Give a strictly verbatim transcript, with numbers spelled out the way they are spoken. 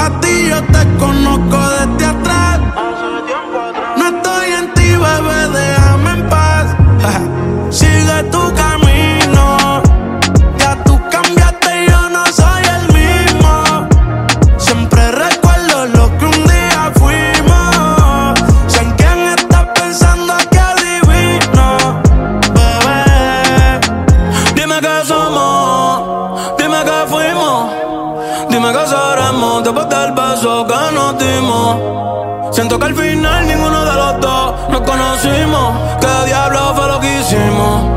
A ti yo te conozco desde atrás. No estoy en ti, bebé, déjame en paz. Sigue tu camino. Ya tú cambiaste y yo no soy el mismo. Siempre recuerdo lo que un día fuimos. Sé en quién estás pensando, que adivino, bebé. Dime qué somos, dime qué fuimos, dime qué seremos después del beso que nos dimos. Siento que al final ninguno de los dos nos conocimos. ¿Qué diablo fue lo que hicimos?